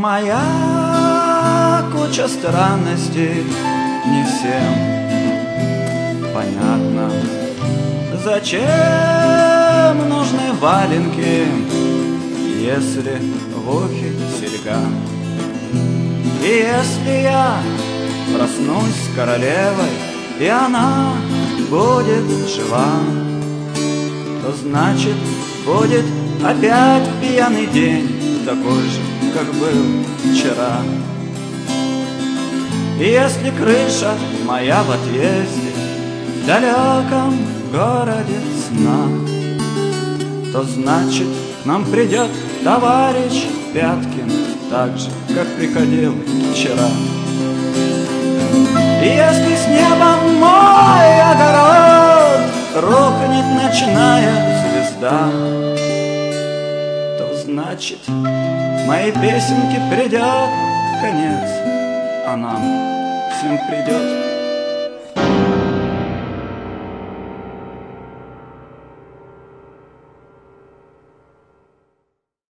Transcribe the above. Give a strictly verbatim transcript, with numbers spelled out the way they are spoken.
Моя куча странностей не всем понятно. Зачем нужны валенки, если в ухе серьга? И если я проснусь с королевой, и она будет жива, то значит будет опять пьяный день, такой же, как был вчера. И если крыша моя в отъезде, в далеком городе сна, то значит к нам придет товарищ Пяткин, так же, как приходил вчера. И если с неба мой огород рухнет ночная звезда, то значит моей песенке придет конец, а нам всем придет